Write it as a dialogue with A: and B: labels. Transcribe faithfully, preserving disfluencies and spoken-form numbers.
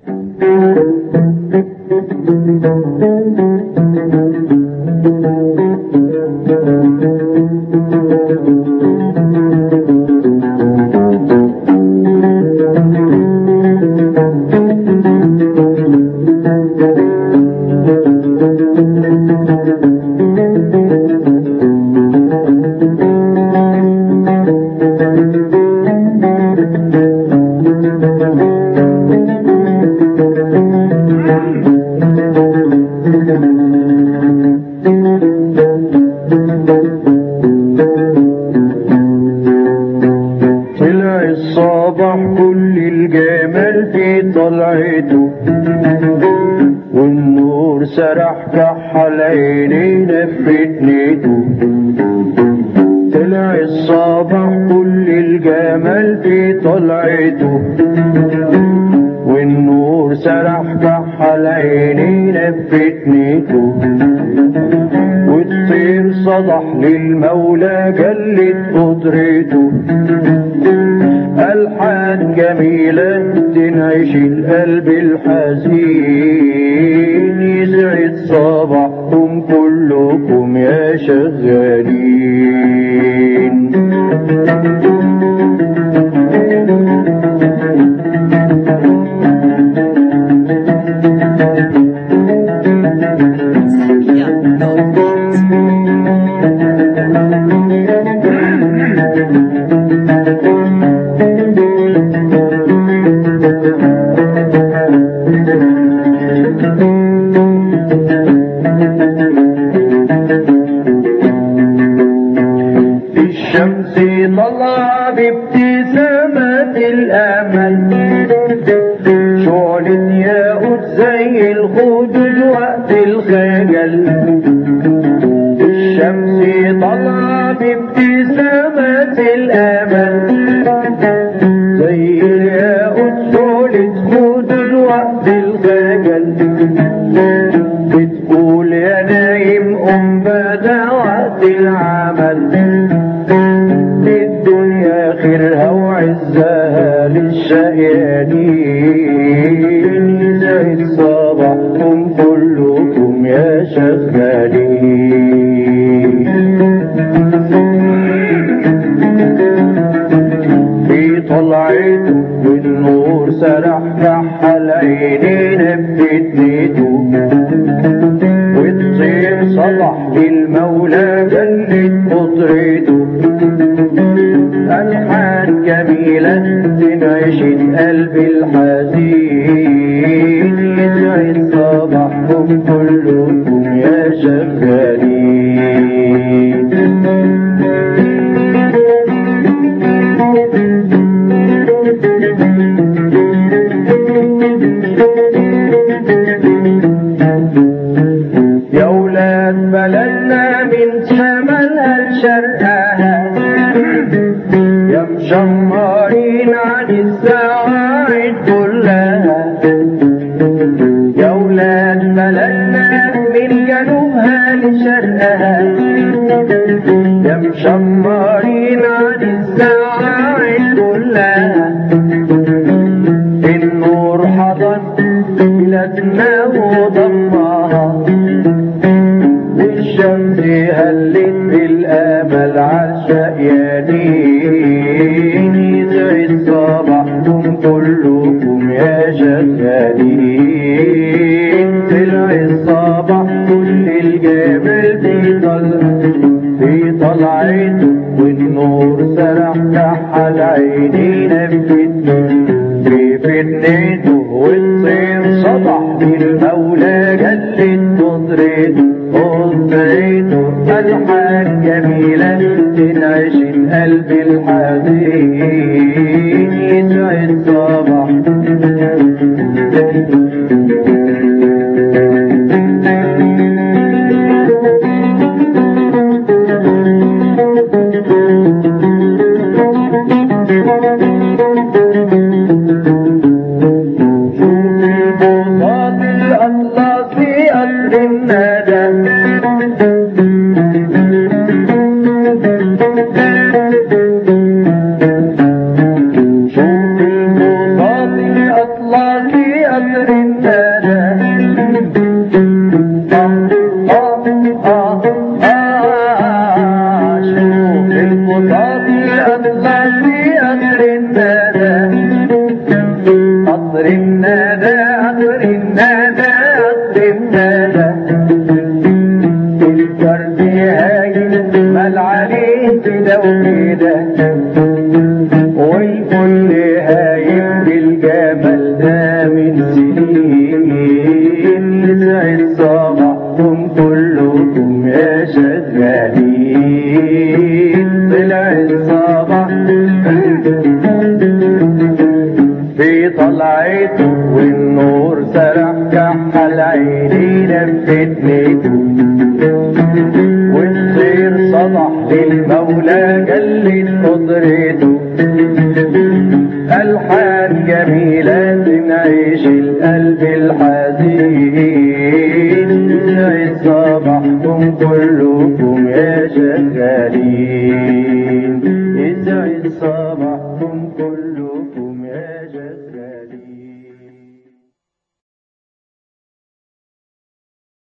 A: للمولى جلت قدرته، ألحان جميلة تنعش القلب الحزين، يسعد صباحكم كلكم يا شغالين. طلع بابتسامة الأمل شعلة ياقوت زي الخدود وقت الخجل. الشمس طلع بابتسامة الأمل زي الياقوت شعلة خدود وقت الخجل. بتقول يا نايم قم بدا وقت العمل، خيرها وعزها للشقيانين، يسعد صباحكم كلكم يا شغالين. في طلعته بالنور سرح كحل عينينا بفتنته، والطير صبح للمولى جلت قدرته، ألحان جميلة تنعش القلب الحزين، يسعد صباحكم كلكم يا شغالين. يا ولاد بلدنا من شمالها لشرقها، شمارين عن السواعد كلها. يا ولاد بلدنا من جنوبها لشرقها، يا مشمارين عن السواعد كلها. النور حضن بلادنا وضمها، والشمس هلت بالامل عالشقيانين، يسعد صباحكم كلكم يا شغالين. طلع الصباح كل الجبل في في طلعته، والنور سرح كحل عينينا في فتنته، والطير صبح للمولى جلت قدرته، قدرته ألحان جميلة تنعش القلب الحزين، يسعد صباح الندى قطر الندى قطر الندى الفرد هايل مال عليه كده وكده والكل هايل بالجمال ده من سنين يسعد صباحكم كلكم يا شغالين طلع الصباح في طلعته والنور سرح كحل عينينا بفتنته والخير صبح للمولى جلت قدرته ألحان جميلة تنعيش القلب الحزين يسعد صباحكم كلكم يا شغالين يسعد صباحكم كلكم